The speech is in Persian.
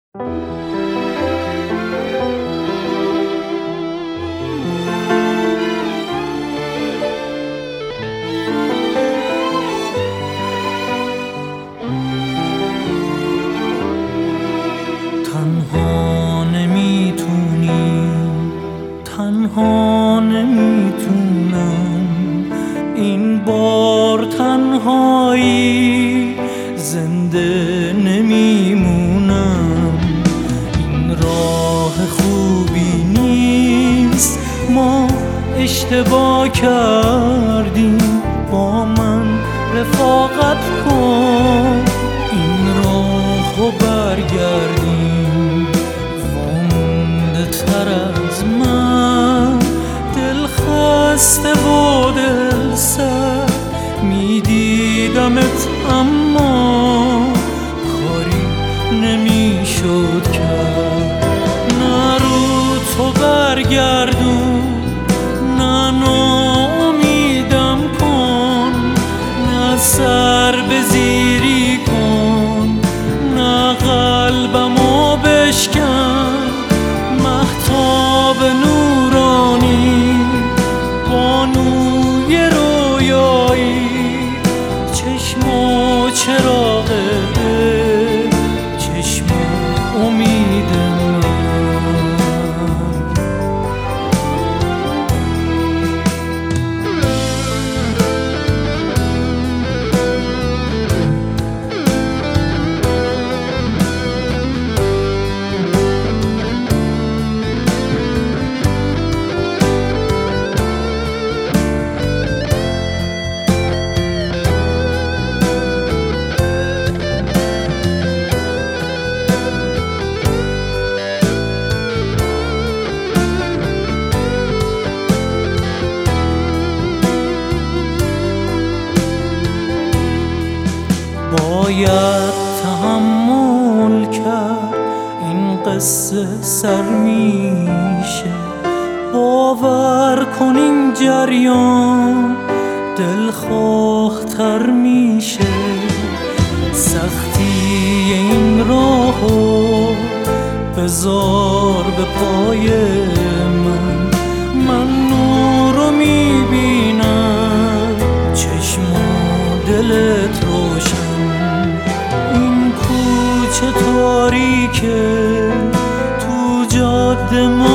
تنها نمیتونم این بار تنهایی زنده نمیمونم. این راه خوبی نیست، ما اشتباه کردیم، با من رفاقت کن، این راهو برگردیم. وامونده تر از من دل خسته و دل سرد میدیدمت، اما کاری نمیشد کرد. نه رو تو برگردون، نه ناامیدم کن، نه سر به زیری کن، نه قلبمو بشکن. مهتاب نورانی، بانوی رویایی، چشم و چراغ دل، چشم و امید من. باید تحمل کرد، این قصه سر میشه. باور کن این جریان دلخواه‌تر میشه. سختی این راهو بذار به پای من نورو میبینم، چشم و دلت روشن. این کوچه تاریکه، تو جاده